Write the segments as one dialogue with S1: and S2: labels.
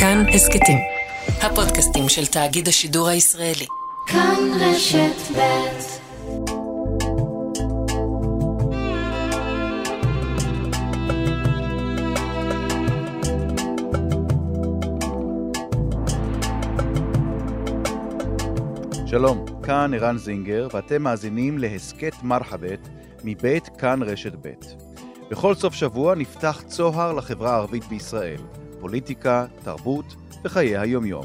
S1: כאן הסקטים, הפודקאסטים של תאגיד השידור הישראלי. כאן רשת ב'.
S2: שלום, כאן ערן זינגר, ואתם מאזינים להסקט מרחבת מבית כאן רשת ב'. בכל סוף שבוע נפתח צוהר לחברה הערבית בישראל, פוליטיקה, תרבות וחיי היום-יום.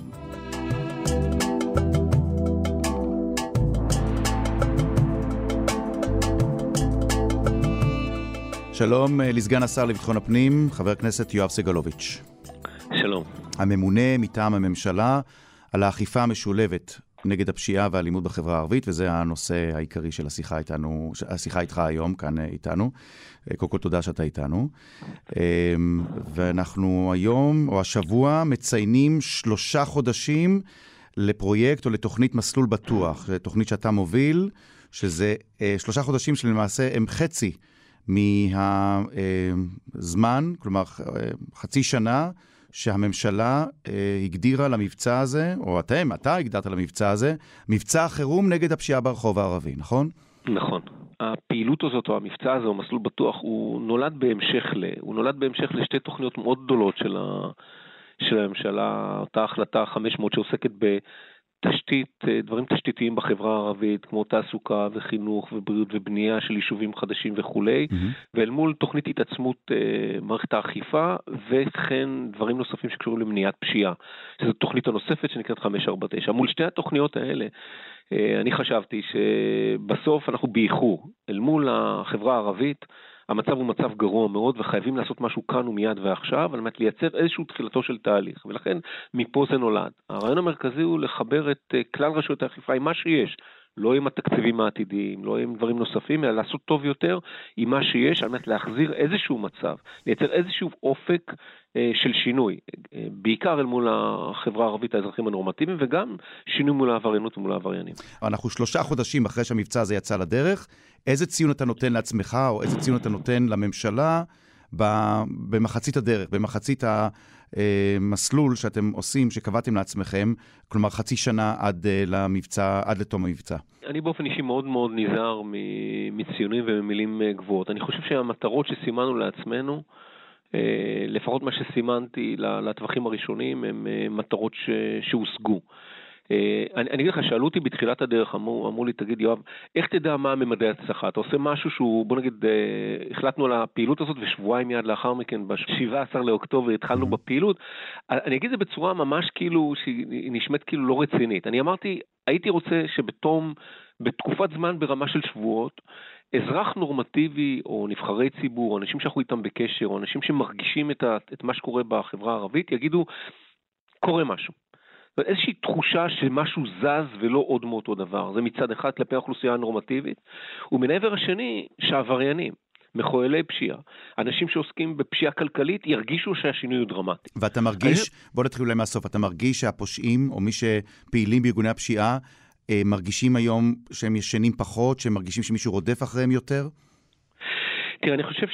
S2: שלום לסגן השר לביטחון הפנים, חבר הכנסת יואב סגלוביץ'.
S3: שלום.
S2: הממונה מטעם הממשלה על האכיפה המשולבת נגד הפשיעה והאלימות בחברה הערבית, וזה הנושא העיקרי של השיחה איתך היום, כאן איתנו. קודם כל תודה שאתה איתנו. ואנחנו היום, או השבוע, מציינים 3 חודשים לפרויקט או לתוכנית מסלול בטוח. תוכנית שאתה מוביל, שזה 3 חודשים שלמעשה הם חצי מהזמן, כלומר חצי שנה, שהממשלה הגדירה למבצע הזה, או אתה הגדרת למבצע הזה, מבצע החירום נגד הפשיעה ברחוב הערבי, נכון?
S3: נכון. הפעילות הזאת, או המבצע הזה, או מסלול בטוח, הוא נולד בהמשך לשתי תוכניות מאוד גדולות של הממשלה, אותה החלטה 500 שעוסקת דברים תשתיתיים בחברה הערבית, כמו תעסוקה וחינוך ובריאות ובנייה של יישובים חדשים וכולי, ואל מול תוכנית התעצמות מערכת האכיפה, וכן דברים נוספים שקשורים למניעת פשיעה. שזו תוכנית הנוספת שנקראת 549. מול שתי התוכניות האלה, אני חשבתי שבסוף אנחנו באיחור. אל מול החברה הערבית, המצב הוא מצב גרוע מאוד, וחייבים לעשות משהו כאן ומיד ועכשיו, על מנת לייצר איזשהו תחילתו של תהליך. ולכן, מפה זה נולד. הרעיון המרכזי הוא לחבר את כלל רשויות האכיפה עם מה שיש, לא עם התקציבים העתידיים, לא עם דברים נוספים, אלא לעשות טוב יותר עם מה שיש, על מנת להחזיר איזשהו מצב, לייצר איזשהו אופק של שינוי, בעיקר אל מול החברה הערבית, האזרחים הנורמטיביים, וגם שינוי מול העבריינות ומול העבריינים.
S2: אנחנו 3 חודשים אחרי שהמבצע הזה יצא לדרך, איזה ציון אתה נותן לעצמך, או איזה ציון אתה נותן לממשלה, במחצית הדרך, במחצית המסלול שאתם עושים, שקבעתם לעצמכם, כלומר חצי שנה עד לתום המבצע?
S3: אני באופן אישי מאוד מאוד נזהר מציונים וממילים גבוהות. אני חושב שהמטרות שסימנו לעצמנו, לפחות מה שסימנתי לטווחים הראשונים, הם מטרות שהושגו. אני אגיד לך, שאלו אותי בתחילת הדרך, אמרו לי, תגיד יואב, איך תדע מה ממדי הצלחה? אתה עושה משהו שהוא, בוא נגיד, החלטנו על הפעילות הזאת, ושבועיים מיד לאחר מכן, ב-17 לאוקטובר, התחלנו בפעילות. אני אגיד את זה בצורה ממש כאילו, שהיא נשמעת כאילו לא רצינית. אני אמרתי, הייתי רוצה בתקופת זמן ברמה של שבועות, אזרח נורמטיבי, או נבחרי ציבור, או אנשים שאנחנו איתם בקשר, או אנשים שמרגישים את מה שקורה בחברה הערבית, יגידו, קורה משהו. איזושהי תחושה שמשהו זז ולא עוד מאותו דבר. זה מצד אחד כלפי האוכלוסייה הנורמטיבית, ומעבר השני שהעבריינים, מחוללי פשיעה, אנשים שעוסקים בפשיעה כלכלית, ירגישו שהשינוי הוא דרמטי.
S2: ואתה מרגיש, בוא נתחיל אולי מהסוף, אתה מרגיש שהפושעים, או מי שפעילים בארגוני הפשיעה, מרגישים היום שהם ישנים פחות, שהם מרגישים שמישהו רודף אחריהם יותר?
S3: תראה, אני חושב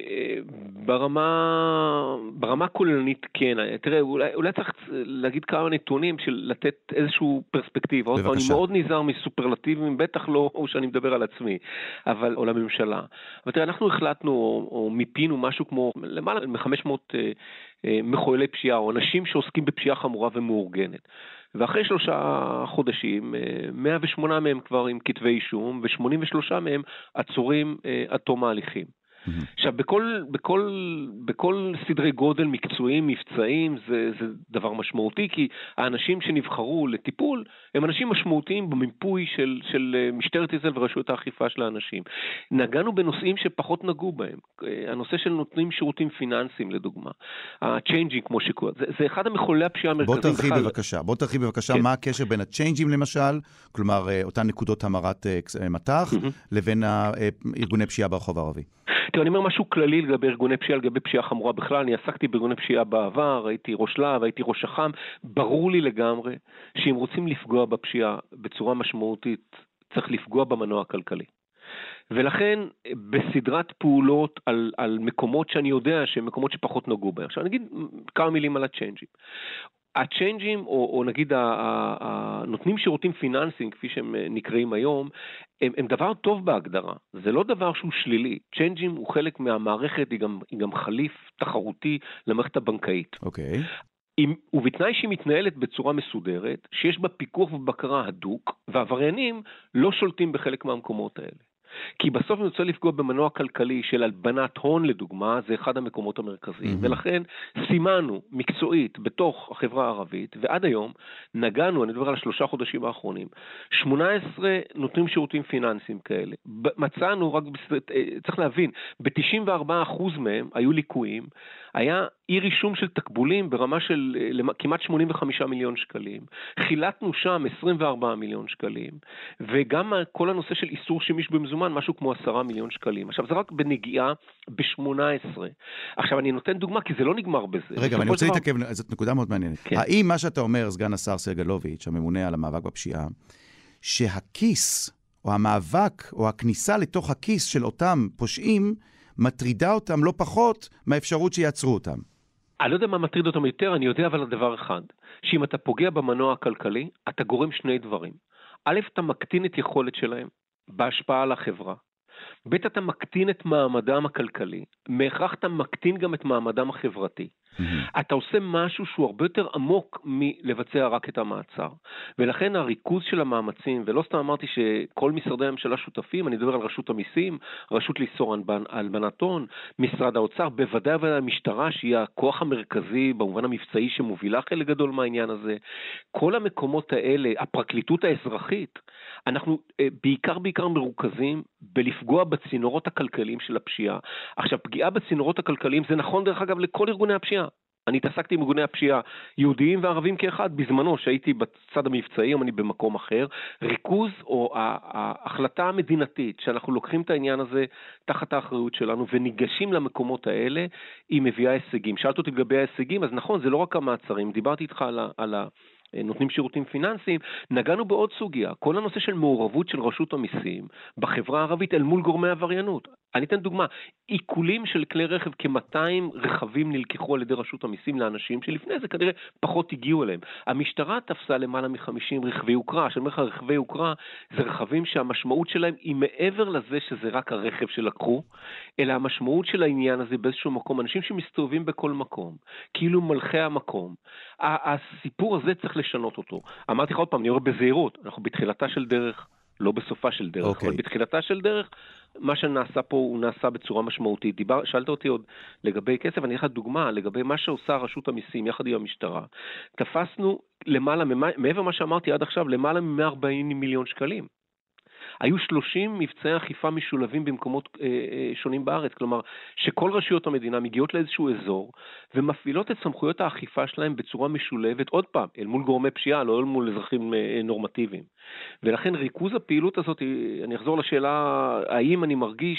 S3: שברמה כוללנית כן. תראה, אולי צריך להגיד כמה נתונים של לתת איזשהו פרספקטיבה. אני מאוד נזהר מסופרלטיבים, בטח לא שאני מדבר על עצמי, או לממשלה. אבל תראה, אנחנו החלטנו או מיפינו משהו כמו למעלה מ-500 מחוללי פשיעה, או אנשים שעוסקים בפשיעה חמורה ומאורגנת. ואחרי 3 חודשים, 108 מהם כבר עם כתבי אישום, ו83 מהם עצורים עד תום ההליכים. עכשיו, בכל סדרי גודל מקצועיים, מבצעים, זה דבר משמעותי, כי האנשים שנבחרו לטיפול, הם אנשים משמעותיים במיפוי של משטרת ישראל ורשויות האכיפה של האנשים. נגענו בנושאים שפחות נגעו בהם. הנושא של נותנים שירותים פיננסיים, לדוגמה. הצ'יינג'ינג, כמו שקורה. זה אחד המחוללי הפשיעה המרכזיים.
S2: בוא תרחיב בבקשה, מה הקשר בין הצ'יינג'ים למשל, כלומר, אותן נקודות המרת מטח, לבין ארגוני פשיעה ברחוב הערבי?
S3: תראה, אני אומר משהו כללי לגבי ארגוני פשיעה, לגבי פשיעה חמורה בכלל. אני עסקתי בארגוני פשיעה בעבר, הייתי ראש להב, הייתי ראש אח"ם. ברור לי לגמרי שאם רוצים לפגוע בפשיעה בצורה משמעותית, צריך לפגוע במנוע הכלכלי. ולכן בסדרת פעולות על מקומות שאני יודע שהם מקומות שפחות נגעו בהם. עכשיו נגיד כמה מילים על הצ'יינג'ים. הצ'יינג'ים, או נגיד נותנים שירותים פיננסיים, כפי שהם נקראים היום, הם דבר טוב בהגדרה. זה לא דבר שהוא שלילי. צ'יינג'ים הוא חלק מהמערכת, היא גם חליף תחרותי למערכת הבנקאית.
S2: אוקיי.
S3: ובתנאי שהיא מתנהלת בצורה מסודרת, שיש בה פיקוח ובקרה הדוק, והעבריינים לא שולטים בחלק מהמקומות האלה. כי בסוף אני רוצה לפגוע במנוע כלכלי של הלבנת הון לדוגמה, זה אחד המקומות המרכזיים. ולכן סימנו מקצועית בתוך החברה הערבית, ועד היום נגענו, אני מדבר על 3 חודשים האחרונים, 18 נותנים שירותים פיננסיים כאלה. מצאנו, רק צריך להבין, ב-94% מהם היו ליקויים, היה אי רישום של תקבולים ברמה של כמעט 85 מיליון שקלים. חילטנו שם 24 מיליון שקלים, וגם כל הנושא של איסור שימוש במזומן, משהו כמו 10 מיליון שקלים. עכשיו, זה רק בנגיעה ב-18. עכשיו, אני נותן דוגמה, כי זה לא נגמר בזה.
S2: רגע, אני רוצה להתעכב, זאת נקודה מאוד מעניינת. כן. האם מה שאתה אומר, סגן השר סגלוביץ', הממונה על המאבק בפשיעה, שהכיס, או המאבק, או הכניסה לתוך הכיס של אותם פושעים, מטרידה אותם לא פחות מהאפשרות שיעצרו אותם?
S3: אני לא יודע מה מטריד אותם יותר, אני יודע אבל הדבר אחד, שאם אתה פוגע במנוע הכלכלי, אתה גורם 2 דברים. א', אתה מקטין את יכולת שלהם בהשפעה על החברה. ב', אתה מקטין את מעמדם הכלכלי, מהכרח אתה מקטין גם את מעמדם החברתי. אתה עושה משהו שהוא הרבה יותר עמוק מלבצע רק את המעצר. ולכן הריכוז של המאמצים, ולא סתם אמרתי שכל משרדי הממשלה שותפים, אני מדבר על רשות המיסים, רשות לאיסור הלבנת הון, משרד האוצר, בוודאי המשטרה שהיא הכוח המרכזי במובן המבצעי שמובילה חלק גדול מהעניין הזה. כל המקומות האלה, הפרקליטות האזרחית, אנחנו בעיקר מרוכזים בלפגוע בצינורות הכלכליים של הפשיעה. עכשיו, פגיעה בצינורות הכלכליים זה נכון דרך אגב לכל ארגוני הפשיעה. אני התעסקתי עם ארגוני הפשיעה יהודיים וערבים כאחד בזמנו שהייתי בצד המבצעי, היום אני במקום אחר. ריכוז או ההחלטה המדינתית שאנחנו לוקחים את העניין הזה תחת האחריות שלנו וניגשים למקומות האלה, היא מביאה הישגים. שאלת אותי לגבי ההישגים, אז נכון, זה לא רק המעצרים, דיברתי איתך על נותנים שירותים פיננסיים, נגענו בעוד סוגיה, כל הנושא של מעורבות של רשות המיסים בחברה הערבית אל מול גורמי עבריינות. אני אתן דוגמה, עיקולים של כלי רכב, כ-200 רכבים נלקחו על ידי רשות המיסים לאנשים שלפני זה כנראה פחות הגיעו אליהם. המשטרה תפסה למעלה מ-50 רכבי יוקרה, שאני אומר לך רכבי יוקרה זה רכבים שהמשמעות שלהם היא מעבר לזה שזה רק הרכב שלקחו, אלא המשמעות של העניין הזה באיזשהו מקום, אנשים שמסתובבים בכל מקום, כאילו מלכי המקום. הסיפור הזה צריך לשנות אותו. אמרתי לך עוד פעם, אני אומר בזהירות, אנחנו בתחילתה של דרך, לא בסופה של דרך, אבל בתחילתה של דרך, מה שנעשה פה הוא נעשה בצורה משמעותית. שאלת אותי עוד לגבי כסף, אני אתן לך דוגמה, לגבי מה שעושה רשות המיסים יחד עם המשטרה. תפסנו למעלה, מעבר מה שאמרתי עד עכשיו, למעלה מ-140 מיליון שקלים. היו 30 מבצעי אכיפה משולבים במקומות שונים בארץ, כלומר שכל רשויות המדינה מגיעות לאיזשהו אזור ומפעילות את סמכויות האכיפה שלהם בצורה משולבת, עוד פעם, אל מול גורמי פשיעה, לא אל מול אזרחים נורמטיביים. ולכן ריכוז הפעילות הזאת, אני אחזור לשאלה, האם אני מרגיש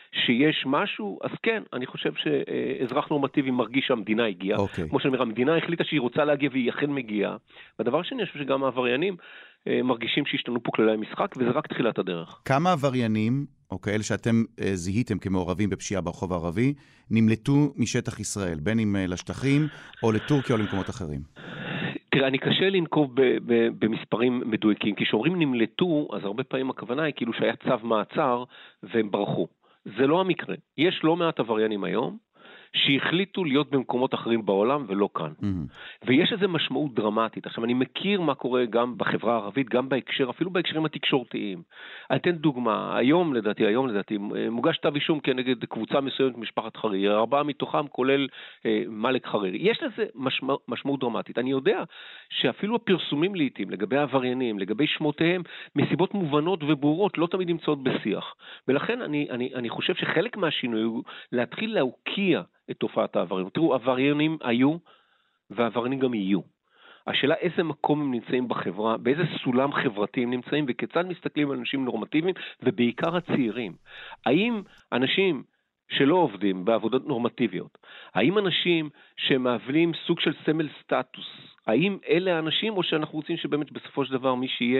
S3: שיש משהו, אז כן, אני חושב שאזרח נורמטיבי מרגיש שהמדינה הגיעה. כמו שאני אומר, המדינה החליטה שהיא רוצה להגיע והיא אכן מגיעה. והדבר שני, אני חושב שגם העבריינים מרגישים שהשתנו פה כללי המשחק, וזה רק תחילת הדרך.
S2: כמה עבריינים, או כאלה שאתם זיהיתם כמעורבים בפשיעה ברחוב הערבי, נמלטו משטח ישראל, בין אם לשטחים, או לטורקיה, או למקומות אחרים?
S3: תראה, אני קשה לנקוב במספרים מדויקים, כי כשאומרים נמלטו, אז הרבה פעמים הכוונה היא כאילו שהיה צו מעצר, והם ברחו. זה לא המקרה. יש לא מעט עבריינים היום, שהחליטו להיות במקומות אחרים בעולם ולא כאן. ויש איזו משמעות דרמטית. עכשיו, אני מכיר מה קורה גם בחברה הערבית, גם בהקשר, אפילו בהקשרים התקשורתיים. אני אתן דוגמה, היום לדעתי, מוגש כתב אישום כנגד קבוצה מסוימת משפחת חרירי, 4 מתוכם כולל מלק חרירי. יש לזה משמעות דרמטית. אני יודע שאפילו הפרסומים לעתים, לגבי העבריינים, לגבי שמותיהם, מסיבות מובנות וברורות, לא תמיד נמצאות בשיח. ולכן אני חושב שחלק מהשינוי הוא להתחיל להוקיע את תופעת העבריינות. תראו, עבריינים היו, והעבריינים גם יהיו. השאלה איזה מקום הם נמצאים בחברה, באיזה סולם חברתי הם נמצאים, וכיצד מסתכלים על אנשים נורמטיביים, ובעיקר הצעירים. האם אנשים שלא עובדים בעבודות נורמטיביות, האם אנשים שמעבלים סוג של סמל סטטוס, האם אלה האנשים, או שאנחנו רוצים שבאמת בסופו של דבר מי שיהיה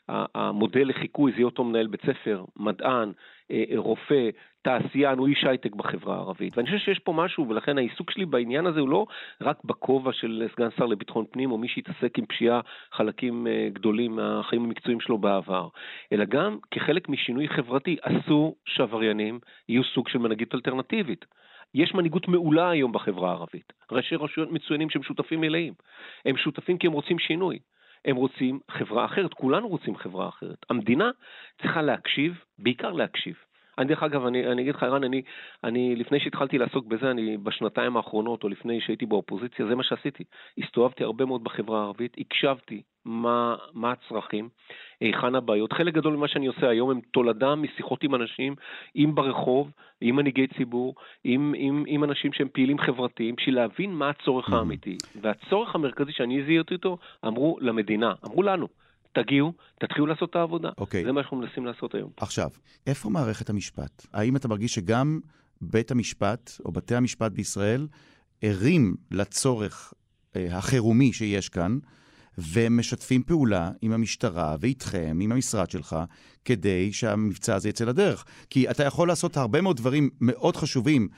S3: המודל לחיקוי זה אותו מנהל בית ספר, מדען, רופא, תעשיין, הוא איש הייטק בחברה הערבית. ואני חושב שיש פה משהו, ולכן העיסוק שלי בעניין הזה הוא לא רק בכובע של סגן שר לביטחון פנים, או מי שהתעסק עם פשיעה חלקים גדולים מהחיים המקצועיים שלו בעבר, אלא גם כחלק משינוי חברתי, אסור שעבריינים יהיו סוג של מנהיגות אלטרנטיבית. יש מנהיגות מעולה היום בחברה הערבית. ראשי רשויות מצוינים שהם שותפים מלאים. הם שותפים כי הם רוצים שינוי. הם רוצים חברה אחרת, כולנו רוצים חברה אחרת. המדינה צריכה להקשיב, בעיקר להקשיב. אני דרך אגב, אני אגיד לך, ערן, אני לפני שהתחלתי לעסוק בזה, אני בשנתיים האחרונות, או לפני שהייתי באופוזיציה, זה מה שעשיתי. הסתובבתי הרבה מאוד בחברה הערבית, הקשבתי מה הצרכים, היכן הבעיות. חלק גדול ממה שאני עושה היום הם תולדה משיחות עם אנשים, עם ברחוב, עם מנהיגי ציבור, עם אנשים שהם פעילים חברתיים, בשביל להבין מה הצורך האמיתי. והצורך המרכזי שאני זיהיתי אותו, אמרו למדינה, אמרו לנו, תגיעו, תתחילו לעשות את העבודה. זה מה שאנחנו מנסים לעשות היום.
S2: עכשיו, איפה מערכת המשפט? האם אתה מרגיש שגם בית המשפט, או בתי המשפט בישראל, ערים לצורך החירומי שיש כאן, ומשתפים פעולה עם המשטרה ואיתכם, עם המשרד שלך, כדי שהמבצע הזה יצא לדרך? כי אתה יכול לעשות הרבה מאוד דברים מאוד חשובים,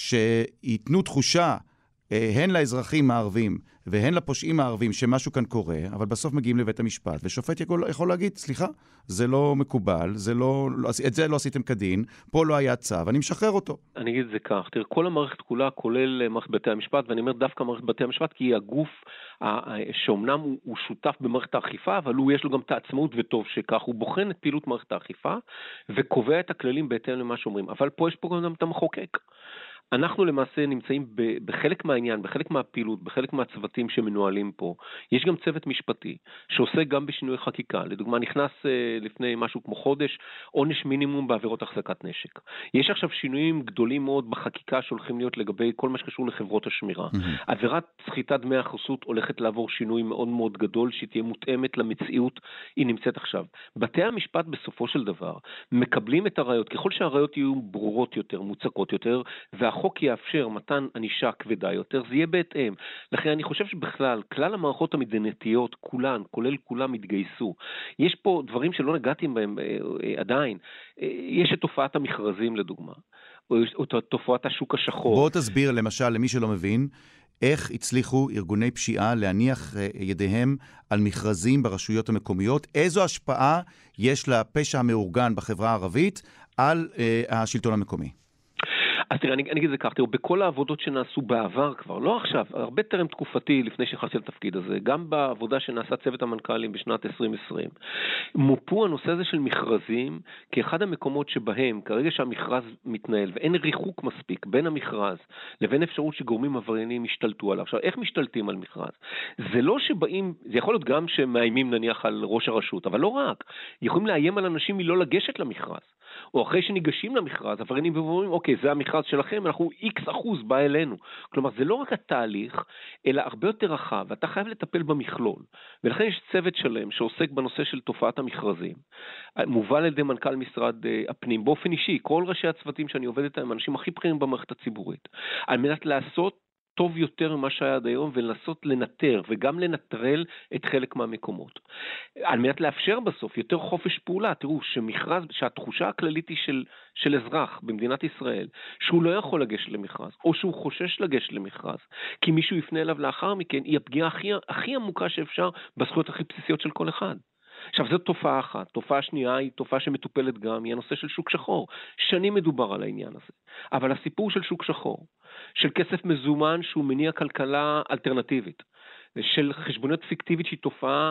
S2: שיתנו תחושה, הן לאזרחים הערבים והן לפושעים הערבים שמשהו כאן קורה, אבל בסוף מגיעים לבית המשפט, ושופט יכול להגיד, סליחה, זה לא מקובל, את זה לא עשיתם כדין, פה לא היה צו, אני משחרר אותו.
S3: אני אגיד את זה כך, תראה, כל המערכת כולה, כולל מערכת בתי המשפט, ואני אומר דווקא מערכת בתי המשפט, כי היא הגוף שאומנם הוא שותף במערכת האכיפה, אבל יש לו גם את העצמאות וטוב שכך, הוא בוחן את פעילות מערכת האכיפה, וקובע את הכללים בהתאם למה שאומרים, אבל יש פה גם את המחוקק. אנחנו למעשה נמצאים בחלק מהעניין, בחלק מהפעילות, בחלק מהצוותים שמנוהלים פה. יש גם צוות משפטי שעושה גם בשינוי חקיקה. לדוגמה, נכנס לפני משהו כמו חודש, עונש מינימום בעבירות החזקת נשק. יש עכשיו שינויים גדולים מאוד בחקיקה שהולכים להיות לגבי כל מה שקשור לחברות השמירה. עבירת סחיטת דמי החסות הולכת לעבור שינוי מאוד מאוד גדול, שתהיה מותאמת למציאות, היא נמצאת עכשיו. בתי המשפט בסופו של דבר מקבלים את הראיות, ככל שהראיות יהיו ברורות יותר, מוצקות יותר, החוק יאפשר מתן ענישה כבדה יותר, זה יהיה בהתאם. לכן אני חושב שבכלל, כלל המערכות המדינתיות, כולן, כולל כולם התגייסו. יש פה דברים שלא נגעתי בהם עדיין. יש את תופעת המכרזים לדוגמה, או תופעת השוק השחור.
S2: בוא תסביר למשל למי שלא מבין, איך הצליחו ארגוני פשיעה להניח ידיהם על מכרזים ברשויות המקומיות, איזו השפעה יש לפשע המאורגן בחברה הערבית על השלטון המקומי.
S3: אז תראה, אני אגיד את זה כך, תראו, בכל העבודות שנעשו בעבר כבר, לא עכשיו, הרבה טרם תקופתי לפני שנכנסתי לתפקיד הזה, גם בעבודה שנעשה צוות המנכ"לים בשנת 2020, מופו הנושא הזה של מכרזים כאחד המקומות שבהם, כרגע שהמכרז מתנהל, ואין ריחוק מספיק בין המכרז לבין אפשרות שגורמים עבריינים ישתלטו עליו. עכשיו, איך משתלטים על מכרז? זה לא שבאים, זה יכול להיות גם שמאיימים נניח על ראש הרשות, אבל לא רק. יכולים לאיים על אנשים מלא לגשת למכרז. או אחרי שניגשים למכרז, עבריינים ואומרים, אוקיי, זה המכרז שלכם, אנחנו X% בא אלינו. כלומר, זה לא רק התהליך, אלא הרבה יותר רחב, ואתה חייב לטפל במכלול. ולכן יש צוות שלם שעוסק בנושא של תופעת המכרזים, מובל על ידי מנכ"ל משרד הפנים, באופן אישי, כל ראשי הצוותים שאני עובדת עם, אנשים הכי בכירים במערכת הציבורית, על מנת לעשות טוב יותר ממה שהיה עד היום, ולנסות לנטר, וגם לנטרל את חלק מהמקומות. על מנת לאפשר בסוף יותר חופש פעולה, תראו, שמכרז, שהתחושה הכללית היא של אזרח במדינת ישראל, שהוא לא יכול לגשת למכרז, או שהוא חושש לגשת למכרז, כי מישהו יפנה אליו לאחר מכן, היא הפגיעה הכי עמוקה שאפשר, בזכויות הכי בסיסיות של כל אחד. עכשיו, זו תופעה אחת. תופעה שנייה היא תופעה שמטופלת גם, היא הנושא של שוק שחור. שנים מדובר על העניין הזה. אבל הסיפור של שוק שחור, של כסף מזומן שהוא מניע כלכלה אלטרנטיבית, של חשבוניות פיקטיבית שהיא תופעה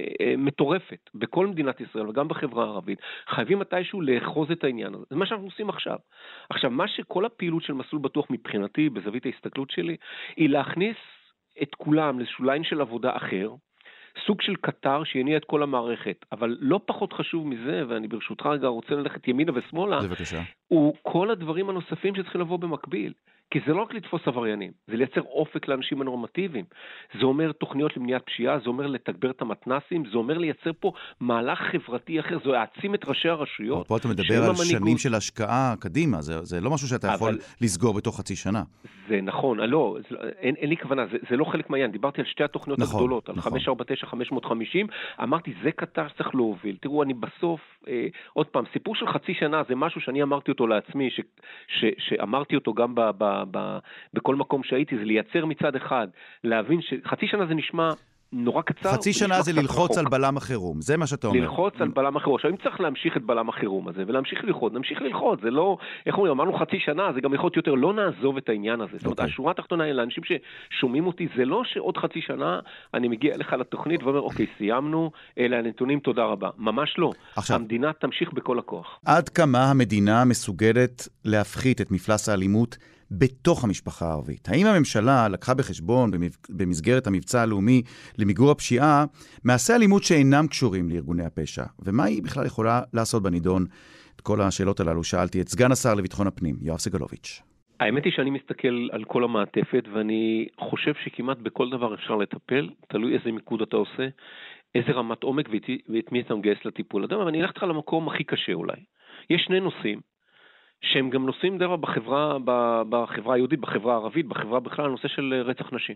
S3: מטורפת בכל מדינת ישראל וגם בחברה הערבית, חייבים מתישהו לאחוז את העניין הזה. זה מה שאנחנו עושים עכשיו. עכשיו, מה שכל הפעילות של מסלול בטוח מבחינתי, בזווית ההסתכלות שלי, היא להכניס את כולם לשוליים של עבודה אחר, סוג של קטר שיניע את כל המערכת, אבל לא פחות חשוב מזה, ואני ברשותך רגע רוצה ללכת ימינה ושמאלה,
S2: בבקשה.
S3: הוא כל הדברים הנוספים שצריכים לבוא במקביל. כי זה לא רק לתפוס עבריינים, זה לייצר אופק לאנשים הנורמטיביים. זה אומר תוכניות למניעת פשיעה, זה אומר לתגבר את המתנסים, זה אומר לייצר פה מהלך חברתי אחר, זה להעצים את ראשי הרשויות.
S2: פה אתה מדבר על שנים של השקעה קדימה, זה לא משהו שאתה יכול לסגור בתוך חצי שנה.
S3: זה נכון, לא, אין לי כוונה, זה לא חלק מהעניין, דיברתי על שתי התוכניות הגדולות, על 549, 550, אמרתי, זה קטר שצריך להוביל. תראו, אני בסוף, עוד פעם, סיפור של חצי שנה, זה משהו שאני אמרתי אותו לעצמי, שאמרתי אותו גם בכל מקום שהייתי, זה לייצר מצד אחד, להבין שחצי שנה זה נשמע נורא קצר.
S2: חצי שנה זה ללחוץ על בלם החירום, זה מה שאתה אומר.
S3: ללחוץ על בלם החירום. עכשיו, אם צריך להמשיך את בלם החירום הזה, ולהמשיך ללחוץ, נמשיך ללחוץ. זה לא, איך אומרים, אמרנו חצי שנה, זה גם יכול יותר, לא נעזוב את העניין הזה. זאת אומרת, השורה התחתונה האלה, אנשים ששומעים אותי, זה לא שעוד חצי שנה אני מגיע אליך לתוכנית ואומר, אוקיי, סיימנו, אלה הנתונים, תודה רבה. ממש לא. עכשיו, המדינה תמשיך בכל הכוח.
S2: עד כמה המדינה מסוגלת להפחית את מפלס האלימות בתוך המשפחה הערבית? האם הממשלה לקחה בחשבון במסגרת המבצע הלאומי למיגור הפשיעה מעשי אלימות שאינם קשורים לארגוני הפשע? ומה היא בכלל יכולה לעשות בנידון? את כל השאלות הללו שאלתי את סגן השר לביטחון הפנים, יואב סגלוביץ'.
S3: האמת היא שאני מסתכל על כל המעטפת, ואני חושב שכמעט בכל דבר אפשר לטפל, תלוי איזה מיקוד אתה עושה, איזה רמת עומק ואת מי אתה מגייס לטיפול. אבל אני אלך לך למקום הכי קשה אולי. יש שני נושאים, שהם גם נושאים דבר בחברה היהודית, בחברה הערבית, בחברה בכלל, הנושא של רצח נשים.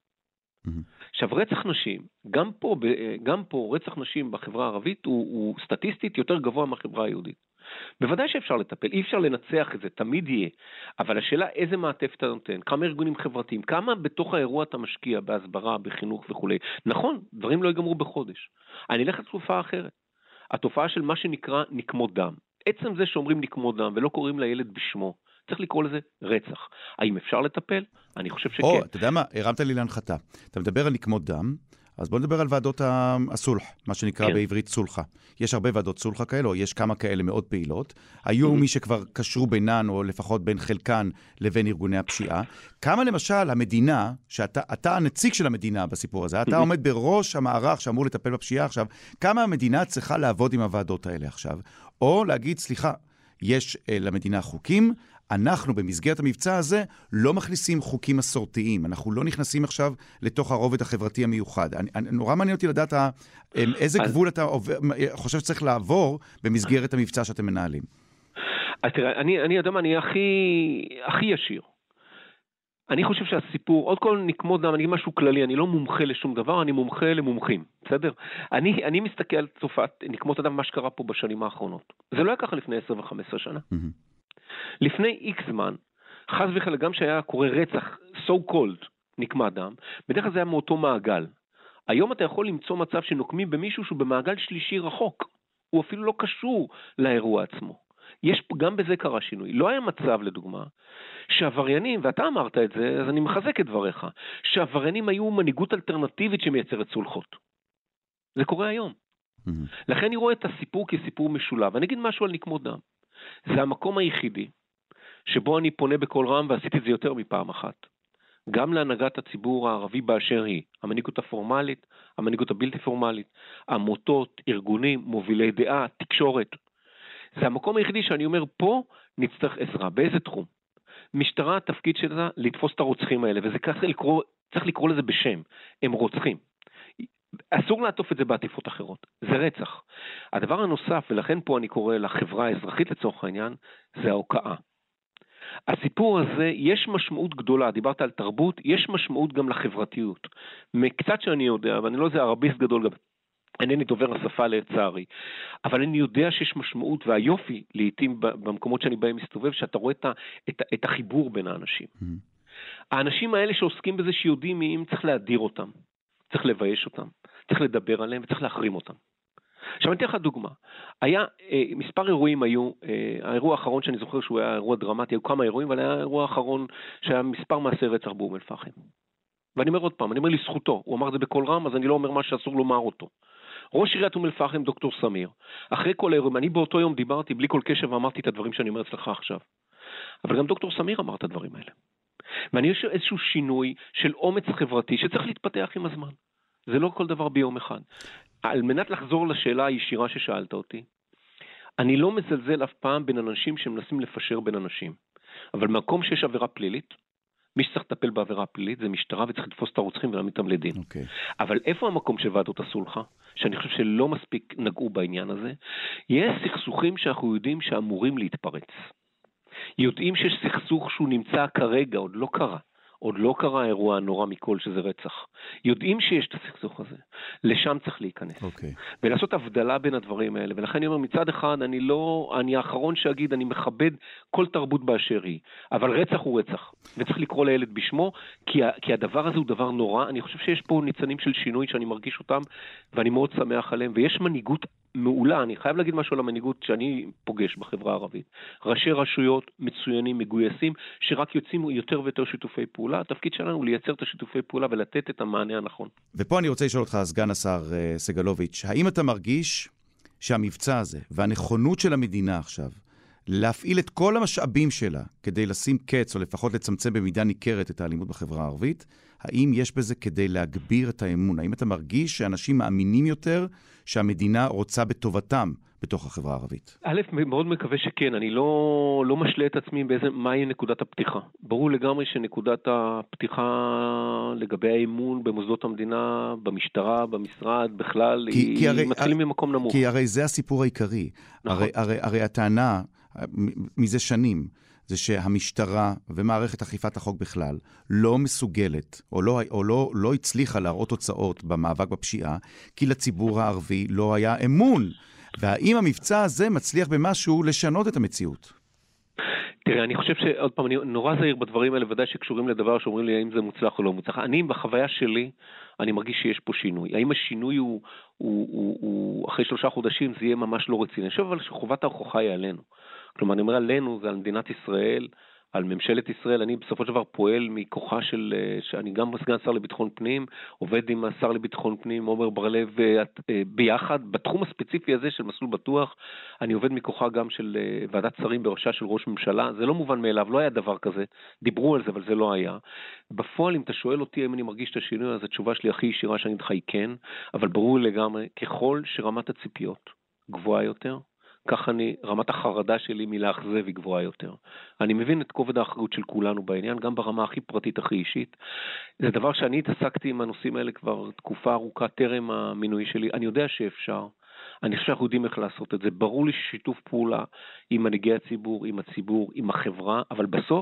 S3: עכשיו, רצח נשים, גם פה רצח נשים בחברה הערבית הוא סטטיסטית יותר גבוה מהחברה היהודית. בוודאי שאפשר לטפל, אי אפשר לנצח את זה, תמיד יהיה. אבל השאלה איזה מעטפת אתה נותן, כמה ארגונים חברתיים, כמה בתוך האירוע אתה משקיע בהסברה, בחינוך וכו'. נכון, דברים לא ייגמרו בחודש. אני אלך לתופעה אחרת. התופעה של מה שנקרא נקמות דם. עצם זה שאומרים נקמות דם ולא קוראים לילד בשמו, צריך לקרוא לזה רצח. האם אפשר לטפל? אני חושב שכן.
S2: אתה יודע מה? הרמת לי להנחתה. אתה מדבר על נקמות דם, אז בוא נדבר על ועדות הסולח, מה שנקרא בעברית סולחה. יש הרבה ועדות סולחה כאלה, או יש כמה כאלה מאוד פעילות. היו מי שכבר קשרו בינן, או לפחות בין חלקן לבין ארגוני הפשיעה. כמה למשל המדינה, שאתה הנציג של המדינה בסיפור הזה, אתה עומד בראש המערך שאמור לטפל בפשיעה עכשיו, כמה המדינה צריכה לעבוד עם הוועדות האלה עכשיו? או להגיד, סליחה, יש למדינה חוקים, אנחנו במסגרת המבצע הזה לא מכניסים חוקים מסורתיים, אנחנו לא נכנסים עכשיו לתוך הרובד החברתי המיוחד. נורא מעניין אותי לדעת איזה גבול אתה חושב שצריך לעבור במסגרת המבצע שאתם מנהלים.
S3: אז תראה, אני הכי ישיר. אני חושב שהסיפור, עוד כל נקמות דם, אני אגיד משהו כללי, אני לא מומחה לשום דבר, אני מומחה למומחים, בסדר? אני מסתכל על תופעת נקמות הדם, מה שקרה פה בשנים האחרונות. זה לא היה ככה לפני 10 ו-15 שנה. לפני איקס זמן, חס וחלילה, גם שהיה קורה רצח, so called, נקמת דם, בדרך כלל זה היה מאותו מעגל. היום אתה יכול למצוא מצב שנוקמים במישהו שהוא במעגל שלישי רחוק. הוא אפילו לא קשור לאירוע עצמו. גם בזה קרה שינוי. לא היה מצב, לדוגמה, שעבריינים, ואתה אמרת את זה, אז אני מחזק את דבריך, שעבריינים היו מנהיגות אלטרנטיבית שמייצרת סולחות. זה קורה היום. לכן אני רואה את הסיפור כסיפור משולב. אני אגיד משהו על נקמות דם. זה המקום היחידי שבו אני פונה בכל רם, ועשיתי את זה יותר מפעם אחת. גם להנהגת הציבור הערבי באשר היא, המנהיגות הפורמלית, המנהיגות הבלתי פורמלית, עמותות, ארגונים, מובילי דעה, תקשורת. זה המקום היחידי שאני אומר, פה נצטרך עזרה. באיזה תחום? משטרה, התפקיד שלה, לתפוס את הרוצחים האלה, וזה צריך לקרוא לזה בשם. הם רוצחים. אסור לעטוף את זה בעטיפות אחרות. זה רצח. הדבר הנוסף, ולכן פה אני קורא לחברה האזרחית לצורך העניין, זה ההוקעה. הסיפור הזה, יש משמעות גדולה, דיברת על תרבות, יש משמעות גם לחברתיות. מקצת שאני יודע, ואני לא יודע, ערביסט גדול גם, אינני דובר השפה לצערי, אבל אני יודע שיש משמעות, והיופי לעתים במקומות שאני בהם מסתובב, שאתה רואה את החיבור בין האנשים. האנשים האלה שעוסקים בזה שיודעים אם צריך להדיר אותם, צריך לבייש אותם, צריך לדבר עליהם וצריך להחרים אותם. עכשיו אני אתן לך דוגמה, מספר אירועים היו, האירוע האחרון שאני זוכר שהוא היה אירוע דרמטי, היו כמה אירועים, אבל היה האירוע האחרון שהיה מספר מעשי רצח באום אל-פחם. ואני אומר עוד פעם, אני אומר לזכותו, הוא אמר את זה בכל רם, אז אני לא אומר מה שאסור לומר אותו. ראש עיריית אום אל-פחם, דוקטור סמיר, אחרי כל האירועים, אני באותו יום דיברתי בלי כל קשב ואמרתי את הדברים שאני אומר אצלך עכשיו. אבל גם דוקטור סמיר אמר את הדברים האלה. ואני יש איזשהו שינוי של אומץ חברתי שצריך להתפתח עם הזמן. זה לא כל דבר ביום אחד. על מנת לחזור לשאלה הישירה ששאלת אותי, אני לא מזלזל אף פעם בין אנשים שמנסים לפשר בין אנשים. אבל במקום שיש עבירה פלילית, מי שצריך לטפל בעבירה הפלילית זה משטרה, וצריך לתפוס את הרוצחים ולהעמיד אותם לדין. אבל איפה המקום של ועדות הסולחה? שאני חושב שלא מספיק נגעו בעניין הזה. יש סכסוכים שאנחנו יודעים שאמורים להתפרץ. יודעים שיש סכסוך שהוא נמצא כרגע, עוד לא קרה האירוע הנורא מכל שזה רצח. יודעים שיש את הסכסוך הזה. לשם צריך להיכנס. ולעשות הבדלה בין הדברים האלה. ולכן אני אומר, מצד אחד, אני האחרון שאגיד, אני מכבד כל תרבות באשר היא. אבל רצח הוא רצח. וצריך לקרוא לילד בשמו, כי הדבר הזה הוא דבר נורא. אני חושב שיש פה ניצנים של שינוי שאני מרגיש אותם, ואני מאוד שמח עליהם. ויש מנהיגות מעולה. אני חייב להגיד משהו על המנהיגות שאני פוגש בחברה הערבית. ראשי רשויות מצוינים, מגויסים, שרק יוצאים יותר ויותר שיתופי פעולה. התפקיד שלנו הוא לייצר את השיתופי פעולה ולתת את המענה הנכון.
S2: ופה אני רוצה לשאול אותך, סגן השר סגלוביץ', האם אתה מרגיש שהמבצע הזה והנכונות של המדינה עכשיו להפעיל את כל המשאבים שלה כדי לשים קץ או לפחות לצמצם במידה ניכרת את האלימות בחברה הערבית, האם יש בזה כדי להגביר את האמון? האם אתה מרגיש שאנשים מאמינים יותר שהמדינה רוצה בטובתם בתוך החברה הערבית?
S3: א', מאוד מקווה שכן, אני לא משלה את עצמי מהי נקודת הפתיחה. ברור לגמרי שנקודת הפתיחה לגבי האמון במוסדות המדינה, במשטרה, במשרד, בכלל, היא מתחילים ממקום נמוך.
S2: כי הרי זה הסיפור העיקרי. נכון. הרי הטענה מזה שנים, זה שהמשטרה ומערכת אכיפת החוק בכלל לא מסוגלת, או לא הצליחה להראות תוצאות במאבק בפשיעה, כי לציבור הערבי לא היה אמון. והאם המבצע הזה מצליח במשהו לשנות את המציאות?
S3: תראה, אני חושב שעוד פעם, אני נורא זהיר בדברים האלה, ודאי שקשורים לדבר שאומרים לי האם זה מוצלח או לא מוצלח. אני, בחוויה שלי, אני מרגיש שיש פה שינוי. האם השינוי הוא אחרי 3 חודשים, זה יהיה ממש לא רציני. אני חושב אבל שחובת ההוכחה היא עלינו. כלומר, אני אומר עלינו, זה על מדינת ישראל, על ממשלת ישראל. אני בסופו של דבר פועל מכוחה שאני גם סגן שר לביטחון פנים, עובד עם השר לביטחון פנים, עומר בר-לב, ביחד. בתחום הספציפי הזה של מסלול בטוח, אני עובד מכוחה גם של ועדת שרים בראשה של ראש ממשלה. זה לא מובן מאליו, לא היה דבר כזה. דיברו על זה, אבל זה לא היה. בפועל, אם אתה שואל אותי אם אני מרגיש את השינוי, אז התשובה שלי הכי ישירה שאני אגיד לך היא כן, אבל ברור לגמרי, ככל שרמת הציפיות גבוהה יותר, כך רמת החרדה שלי מלאכזב היא גבוהה יותר. אני מבין את כובד האחריות של כולנו בעניין, גם ברמה הכי פרטית, הכי אישית. זה דבר שאני התעסקתי עם הנושאים האלה כבר תקופה ארוכה, טרם המינוי שלי. אני יודע שאפשר. אני חושב שאנחנו יודעים איך לעשות את זה. ברור לי ששיתוף פעולה עם מנהיגי הציבור, עם החברה, אבל בסוף,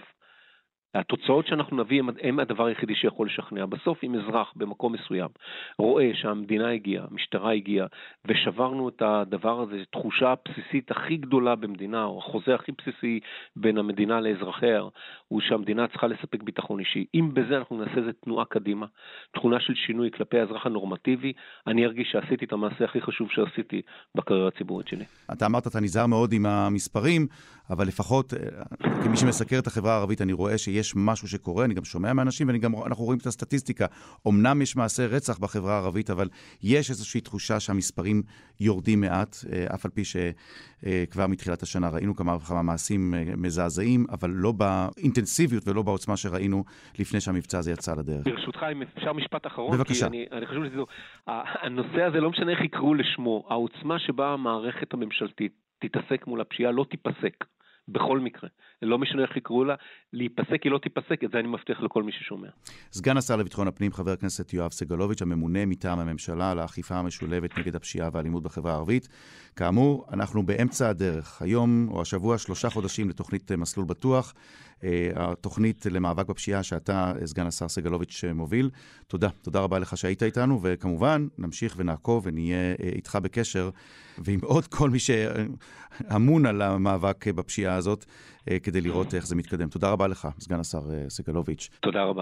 S3: התוצאות שאנחנו נביא הם הדבר היחידי שיכול לשכנע. בסוף, אם אזרח במקום מסוים רואה שהמדינה הגיעה, המשטרה הגיעה, ושברנו את הדבר הזה, תחושה הבסיסית הכי גדולה במדינה, או החוזה הכי בסיסי בין המדינה לאזרחיה, הוא שהמדינה צריכה לספק ביטחון אישי. אם בזה אנחנו נעשה איזה תנועה קדימה, תכונה של שינוי כלפי האזרח הנורמטיבי, אני ארגיש שעשיתי את המעשה הכי חשוב שעשיתי בקריירה הציבורית שלי.
S2: אתה אמרת, אתה נזהר מאוד עם המספרים, אבל לפחות, כמי שמסקר את החברה הערבית, אני רואה שיש משהו שקורה, אני גם שומע מאנשים, ואנחנו רואים את הסטטיסטיקה. אמנם יש מעשה רצח בחברה הערבית, אבל יש איזושהי תחושה שהמספרים יורדים מעט, אף על פי שכבר מתחילת השנה ראינו כמה מעשים מזעזעים, אבל לא באינטנסיביות ולא בעוצמה שראינו לפני שהמבצע הזה יצא לדרך.
S3: ברשותך, אם אפשר משפט אחרון,
S2: בבקשה.
S3: כי אני חשוב שזה, הנושא הזה לא משנה איך יקראו לשמו, העוצמה שבה המערכת הממשלתית תתעסק מול הפשיעה לא תיפסק. בכל מקרה. לא משנה איך יקראו לה, להיפסק היא לא תיפסק, את זה אני מבטיח לכל מי ששומע.
S2: סגן השר לביטחון הפנים, חבר הכנסת יואב סגלוביץ', הממונה מטעם הממשלה על האכיפה המשולבת נגד הפשיעה והאלימות בחברה הערבית. כאמור, אנחנו באמצע הדרך. היום או השבוע 3 חודשים לתוכנית מסלול בטוח, התוכנית למאבק בפשיעה שאתה, סגן השר סגלוביץ', מוביל. תודה רבה לך שהיית איתנו, וכמובן נמשיך ונעקוב ונהיה איתך בקשר, ועם עוד כל מי שאמון על המאבק בפשיעה הזאת, כדי לראות איך זה מתקדם. תודה רבה לך, סגן השר סגלוביץ'.
S3: תודה רבה.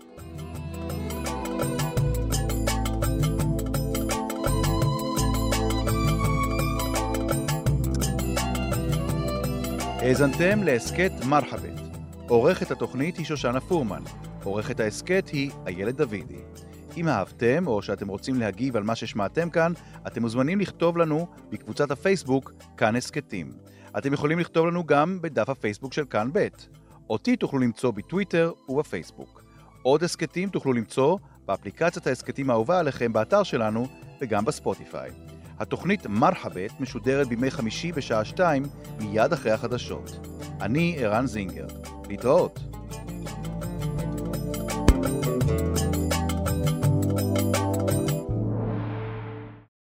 S2: האזנתם להסכת מרחבת. עורכת התוכנית היא שושנה פורמן. עורכת ההסכת היא איילת דוידי. אם אהבתם או שאתם רוצים להגיב על מה ששמעתם כאן, אתם מוזמנים לכתוב לנו בקבוצת הפייסבוק כאן הסכתים. אתם יכולים לכתוב לנו גם בדף הפייסבוק של כאן ב'. אותי תוכלו למצוא בטוויטר ובפייסבוק. עוד הסכתים תוכלו למצוא באפליקציית ההסכתים האהובה עליכם באתר שלנו וגם בספוטיפיי. התוכנית מרחבת משודרת בימי חמישי בשעה 2 מיד אחרי החדשות. אני ערן זינגר. להתראות.